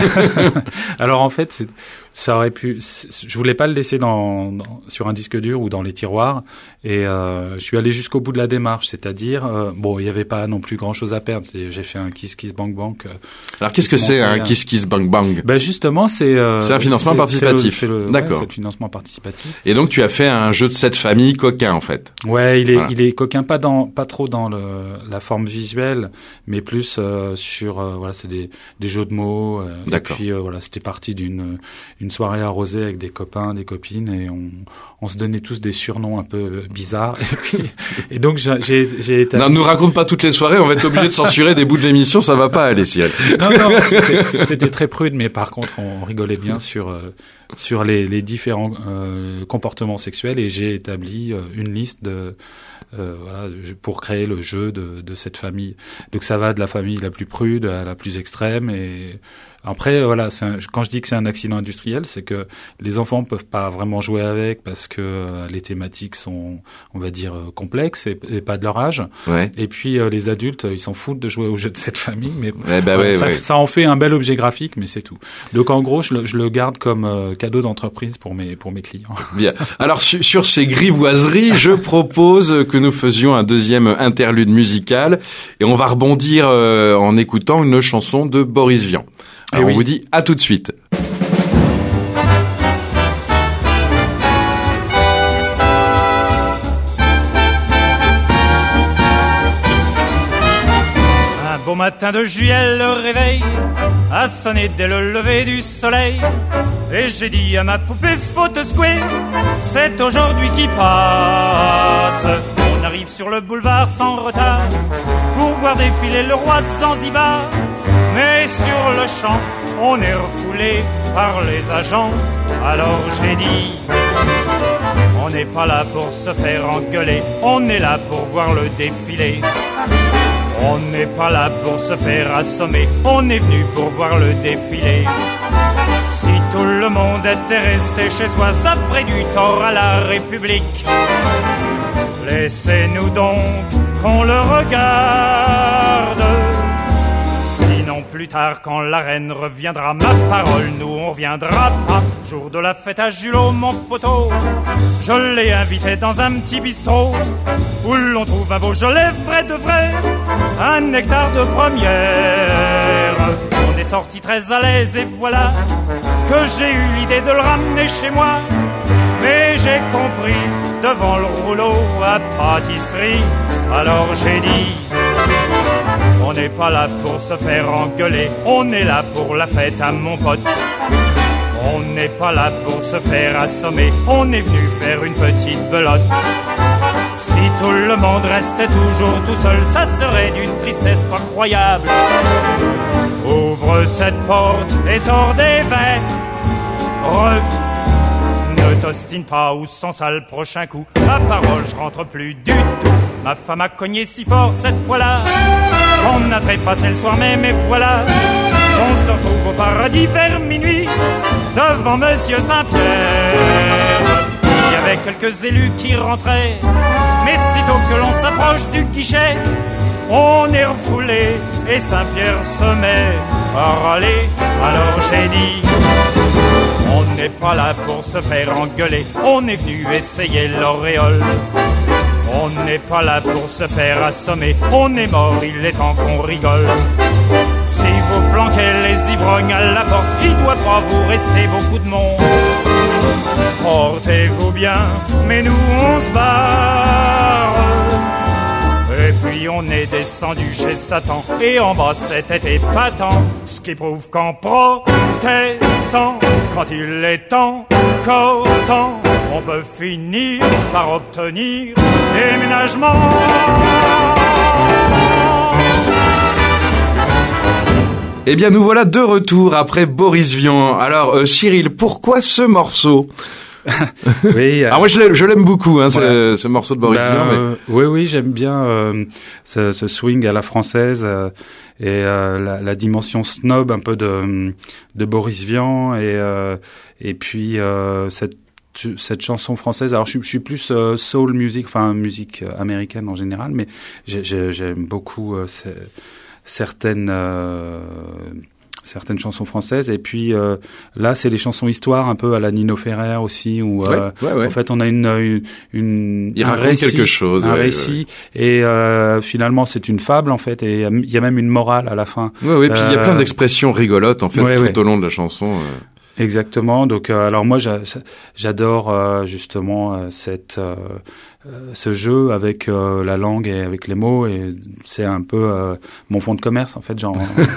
Alors en fait, c'est, ça aurait pu. Je voulais pas le laisser dans, dans sur un disque dur ou dans les tiroirs. Et euh, je suis allé jusqu'au bout de la démarche, c'est-à-dire euh, bon, il y avait pas non plus grand-chose à perdre. C'est, j'ai fait un Kiss Kiss Bang Bang. Euh, Alors qu'est-ce que c'est un Kiss Kiss Bang Bang? Ben justement, c'est. Euh, c'est un financement c'est, participatif. C'est le, c'est le, D'accord. Ouais, c'est le financement participatif. Et donc tu as fait un jeu de cette famille coquin en fait. Ouais, il est voilà. il est coquin, pas dans pas trop dans le la forme visuelle, mais plus euh, sur euh, voilà, c'est des des jeux de mots. Euh, D'accord. Et puis euh, voilà, c'était parti d'une une soirée arrosée avec des copains, des copines, et on on se donnait tous des surnoms un peu bizarres. Et puis et donc j'ai j'ai été. Non, nous raconte pas toutes les soirées, on va être obligé de censurer des bouts de l'émission, ça va pas aller, Ciel. Non non, c'était, c'était très prude, mais par contre on rigolait bien sur euh, sur les les différents euh, comportements sexuels, et j'ai établi euh, une liste de Euh, voilà, pour créer le jeu de, de cette famille. Donc ça va de la famille la plus prude à la plus extrême. Et après, voilà, c'est un, quand je dis que c'est un accident industriel, c'est que les enfants peuvent pas vraiment jouer avec parce que euh, les thématiques sont, on va dire, euh, complexes et, et pas de leur âge. Ouais. Et puis euh, les adultes, ils s'en foutent de jouer au jeu de cette famille, mais ouais, bah euh, ouais, ça, ouais. ça en fait un bel objet graphique, mais c'est tout. Donc en gros, je le, je le garde comme euh, cadeau d'entreprise pour mes pour mes clients. Bien. Alors sur, sur ces grivoiseries, je propose que nous faisions un deuxième interlude musical et on va rebondir euh, en écoutant une chanson de Boris Vian. Alors oui. On vous dit à tout de suite. Un beau matin de juillet, le réveil a sonné dès le lever du soleil. Et j'ai dit à ma poupée, faut te secouer, c'est aujourd'hui qui passe. On arrive sur le boulevard sans retard pour voir défiler le roi de Zanzibar. Mais sur le champ, on est refoulé par les agents. Alors j'ai dit, on n'est pas là pour se faire engueuler, on est là pour voir le défilé. On n'est pas là pour se faire assommer, on est venu pour voir le défilé. Si tout le monde était resté chez soi, ça ferait du tort à la République. Laissez-nous donc qu'on le regarde. Sinon plus tard quand la reine reviendra, ma parole, nous on reviendra pas. Jour de la fête à Julot, mon poteau, je l'ai invité dans un petit bistrot où l'on trouve un Beaujolais vrai de vrai, un nectar de première. On est sorti très à l'aise et voilà que j'ai eu l'idée de le ramener chez moi. Mais j'ai compris devant le rouleau à pâtisserie, alors j'ai dit, on n'est pas là pour se faire engueuler, on est là pour la fête à mon pote. On n'est pas là pour se faire assommer, on est venu faire une petite belote. Si tout le monde restait toujours tout seul, ça serait d'une tristesse pas croyable. Ouvre cette porte et sors des verres, ne t'ostine pas ou sans ça le prochain coup. Ma parole, je rentre plus du tout. Ma femme a cogné si fort cette fois-là qu'on n'a trépassé le soir même et voilà. On se retrouve au paradis vers minuit devant Monsieur Saint-Pierre. Il y avait quelques élus qui rentraient, mais sitôt que l'on s'approche du guichet, on est refoulé et Saint-Pierre se met à râler. Alors j'ai dit, on n'est pas là pour se faire engueuler, on est venu essayer l'auréole. On n'est pas là pour se faire assommer, on est mort, il est temps qu'on rigole. Si vous flanquez les ivrognes à la porte, il doit pas vous rester beaucoup de monde. Portez-vous bien, mais nous on se barre. Et puis on est descendu chez Satan, et en bas c'était épatant. Ce qui prouve qu'en protestant, quand il est encore temps, on peut finir par obtenir déménagement. Eh bien, nous voilà de retour après Boris Vian. Alors, euh, Cyril, pourquoi ce morceau? Oui. Euh, Alors moi, je l'aime, je l'aime beaucoup, hein, voilà. ce, ce morceau de Boris ben, Vian. Mais... Euh, oui, oui, j'aime bien euh, ce, ce swing à la française euh, et euh, la, la dimension snob un peu de, de Boris Vian et euh, et puis euh, cette cette chanson française. Alors je, je suis plus euh, soul music, enfin musique américaine en général, mais j'ai, j'ai, j'aime beaucoup euh, ces, certaines euh, certaines chansons françaises. Et puis euh, là, c'est les chansons histoire, un peu à la Nino Ferrer aussi, où euh, ouais, ouais, ouais. en fait on a une une, une il un raconte récit, quelque chose, un ouais, récit, ouais. Et euh, finalement c'est une fable en fait, et il y a même une morale à la fin. Oui, oui. Puis il euh, y a plein euh, d'expressions rigolotes en fait ouais, tout ouais. au long de la chanson. Euh... Exactement. Donc, euh, alors moi, j'a, j'adore euh, justement euh, cette euh, euh, ce jeu avec euh, la langue et avec les mots, et c'est un peu euh, mon fond de commerce en fait. Genre,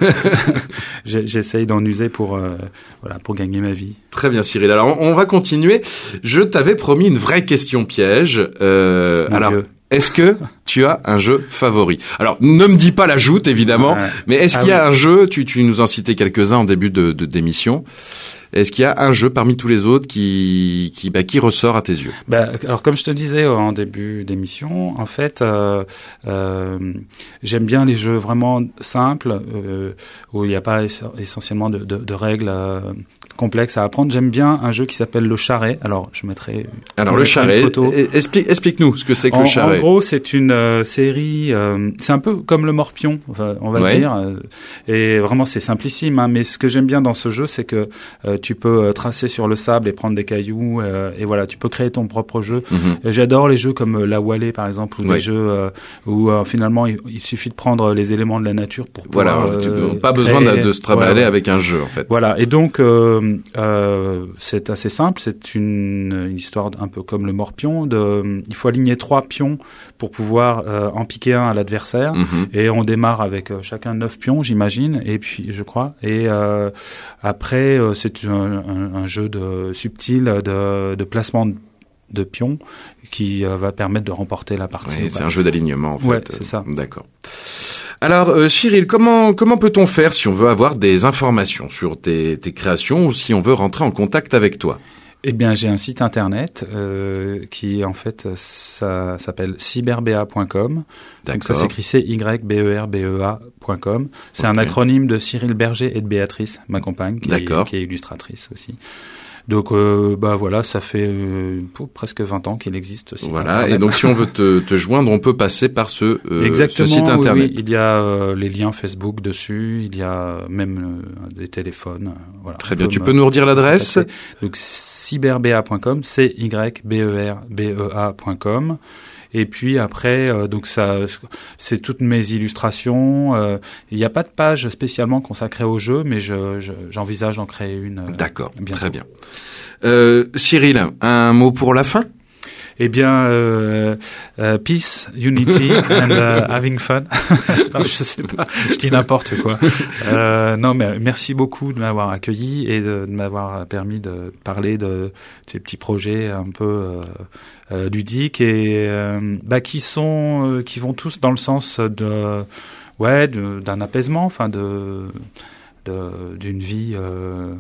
j'essaye d'en user pour euh, voilà pour gagner ma vie. Très bien, Cyril. Alors, on, on va continuer. Je t'avais promis une vraie question piège. Euh, alors. Dieu. Est-ce que tu as un jeu favori? Alors, ne me dis pas la joute, évidemment, ouais. mais est-ce ah qu'il y a oui. un jeu, tu, tu nous en citais quelques-uns en début de, de d'émission, est-ce qu'il y a un jeu parmi tous les autres qui, qui, bah, qui ressort à tes yeux? Bah, alors, comme je te disais en début d'émission, en fait, euh, euh, j'aime bien les jeux vraiment simples, euh, où il n'y a pas essentiellement de, de, de règles euh, complexes à apprendre. J'aime bien un jeu qui s'appelle le charret. Alors, je mettrai Alors, le charret, explique, explique-nous ce que c'est que en, le charret. En gros, c'est une euh, série, euh, c'est un peu comme le morpion, enfin, on va ouais. dire, euh, et vraiment c'est simplissime, hein, mais ce que j'aime bien dans ce jeu, c'est que euh, tu peux tracer sur le sable et prendre des cailloux, euh, et voilà, tu peux créer ton propre jeu. Mm-hmm. J'adore les jeux comme la Wallée, par exemple, ou oui. des jeux euh, où euh, finalement il, il suffit de prendre les éléments de la nature pour pouvoir... Voilà, euh, tu, pas besoin de, de se trimballer voilà. avec un jeu, en fait. Voilà, et donc euh, euh, c'est assez simple, c'est une, une histoire un peu comme le morpion, de, il faut aligner trois pions pour pouvoir euh, en piquer un à l'adversaire, mm-hmm. et on démarre avec euh, chacun neuf pions, j'imagine, et puis je crois, et euh, après euh, c'est un, un, un jeu de subtil de, de placement de, de pions qui euh, va permettre de remporter la partie. Oui, c'est un jeu d'alignement en fait. Ouais, c'est ça. D'accord. Alors euh, Cyril, comment comment peut-on faire si on veut avoir des informations sur tes, tes créations ou si on veut rentrer en contact avec toi? Eh bien, j'ai un site internet euh, qui, en fait, ça s'appelle cyberbea point com. Donc ça s'écrit C Y B E R B E A point com. C'est okay. un acronyme de Cyril Berger et de Béatrice, ma compagne, qui, est, qui est illustratrice aussi. Donc, euh, bah voilà, ça fait euh, presque vingt ans qu'il existe. Ce site voilà, internet. Et donc si on veut te, te joindre, on peut passer par ce, euh, Exactement, ce site internet. Oui, oui. Il y a euh, les liens Facebook dessus, il y a même euh, des téléphones. Euh, voilà. Très bien, tu peux nous redire l'adresse? Donc cyberbea point com, C Y B E R B E A point com. Et puis après, euh, donc ça, c'est toutes mes illustrations. Euh, il n'y a pas de page spécialement consacrée au jeu, mais je, je, j'envisage d'en créer une. Euh, D'accord, bientôt. Très bien. Euh, Cyril, un mot pour la fin? Eh bien, euh, euh, peace, unity and uh, having fun. Non, je sais pas, je dis n'importe quoi. Euh, non, mais merci beaucoup de m'avoir accueilli et de, de m'avoir permis de parler de ces petits projets un peu euh, euh, ludiques et euh, bah qui sont, euh, qui vont tous dans le sens de, ouais, de, d'un apaisement, enfin de, de d'une vie. Euh,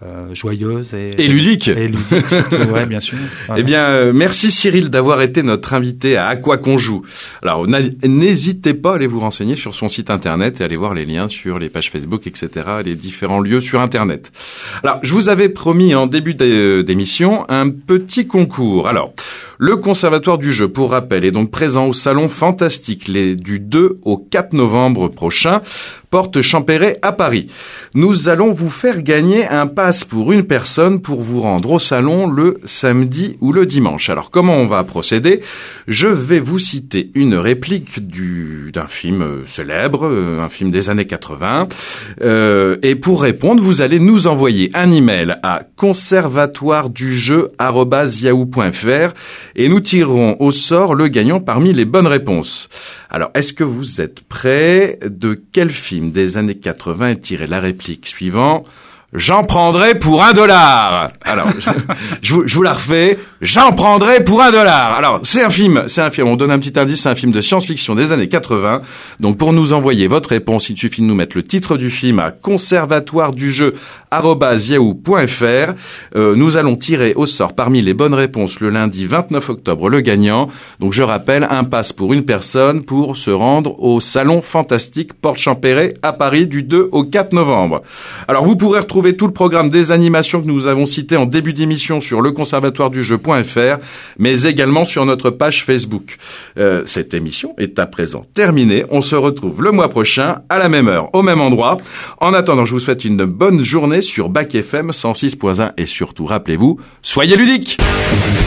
euh, joyeuse et, et ludique. Et ludique surtout, ouais, bien sûr. Voilà. Eh bien, euh, merci Cyril d'avoir été notre invité à À quoi qu'on joue. Alors, n'hésitez pas à aller vous renseigner sur son site internet et aller voir les liens sur les pages Facebook, et cetera, les différents lieux sur internet. Alors, je vous avais promis en début d'émission un petit concours. Alors, le Conservatoire du jeu, pour rappel, est donc présent au Salon Fantastique les, du deux au quatre novembre prochain, porte Champéret à Paris. Nous allons vous faire gagner un pass pour une personne pour vous rendre au salon le samedi ou le dimanche. Alors, comment on va procéder ? Je vais vous citer une réplique du, d'un film célèbre, un film des années quatre-vingts. Euh, et pour répondre, vous allez nous envoyer un email à conservatoire du jeu arobase yahoo point fr et nous tirerons au sort le gagnant parmi les bonnes réponses. Alors, est-ce que vous êtes prêts ? De quel film des années quatre-vingts est tirée la réplique suivante ? J'en prendrai pour un dollar. Alors, je, je, vous, je vous la refais. J'en prendrai pour un dollar. Alors, c'est un film, c'est un film. On donne un petit indice, c'est un film de science-fiction des années quatre-vingts. Donc, pour nous envoyer votre réponse, il suffit de nous mettre le titre du film à conservatoire du jeu arobase yahoo point fr. Euh, nous allons tirer au sort parmi les bonnes réponses le lundi vingt-neuf octobre le gagnant. Donc, je rappelle, un pass pour une personne pour se rendre au Salon Fantastique Porte Champéret à Paris du deux au quatre novembre. Alors, vous pourrez retrouver tout le programme des animations que nous avons citées en début d'émission sur le conservatoire du jeu point fr, mais également sur notre page Facebook. Euh, cette émission est à présent terminée. On se retrouve le mois prochain à la même heure, au même endroit. En attendant, je vous souhaite une bonne journée sur Bac F M cent six point un et surtout, rappelez-vous, soyez ludiques!